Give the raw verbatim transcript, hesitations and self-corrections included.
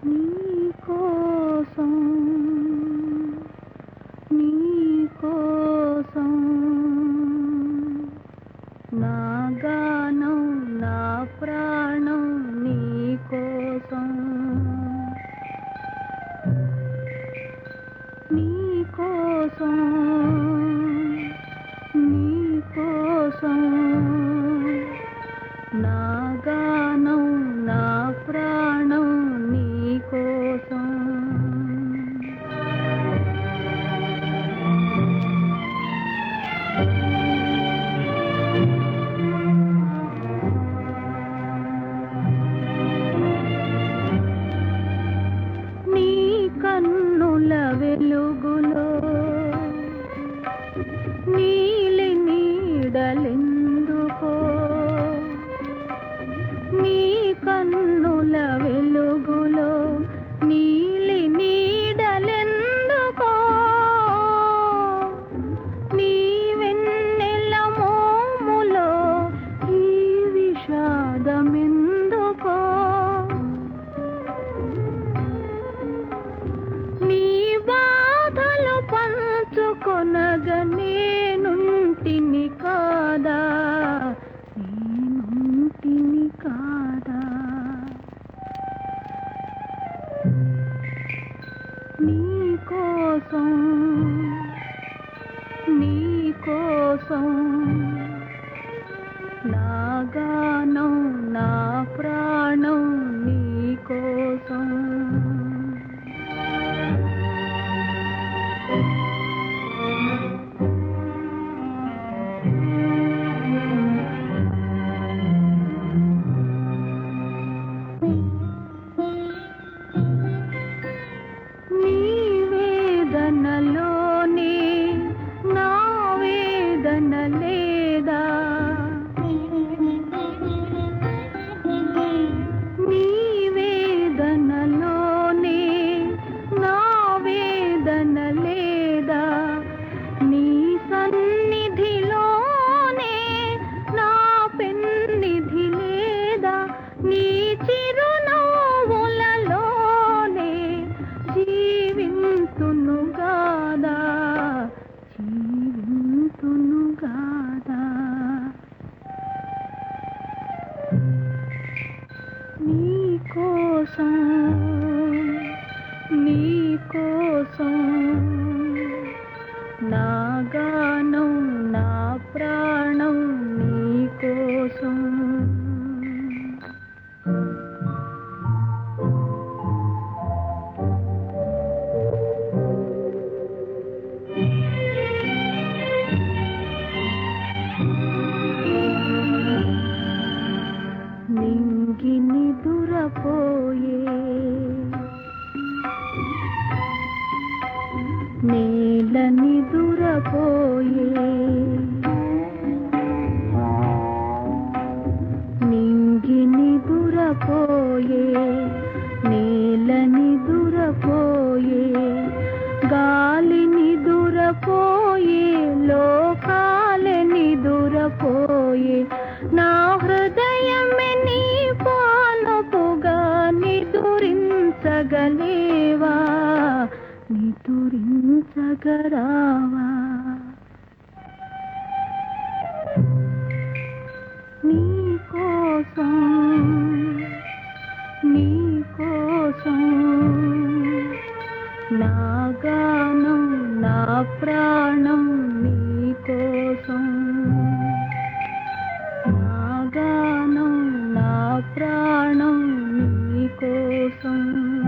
నీ కోసం నీ కోసం నా గానం నా ప్రాణం నీ కోసం నీ కోసం నీ కోసం నా గానం నా ప్రాణం నీ కోసం నీ కన్నుల వెలుగులో నీలి నీడలెందుకో నీ కన్నుల వెలుగులో నీలి నీడలెందుకో నీ వెన్నెల మోములో ఈ విషాదమెందుకో నీ బాధలు పంచుకొనగ నేనుంటిని కాదా నేనుంటిని కాదా నీ కోసం నీ కోసం నా గానం నా ప్రాణం నీ కోసం నీ వేదనలోనే నా వేదన లేదా నీ వేదనలోనే నా వేదన లేదా నీ సన్నిధిలోనే నా పెన్నిధి లేదా నీ చిరునవ్వులలోనే జీవింతును గాదా జీవింతును గాదా నీ కోసం నీ కోసం నా గానం నా ప్రాణం నీ కోసం నింగి నిదురపోయే నేల నిదురపోయే నింగి నిదురపోయే నేల నిదురపోయే గాలి నిదురపోయే లోకాలే నిదురపోయే నా హృదయమే నీ పాలపుగా నిదురించగలేవా నిదురించగరావా నీ కోసం నీ కోసం నా గానం నా ప్రాణం నీ కోసం నా గానం నా ప్రాణం నీ కోసం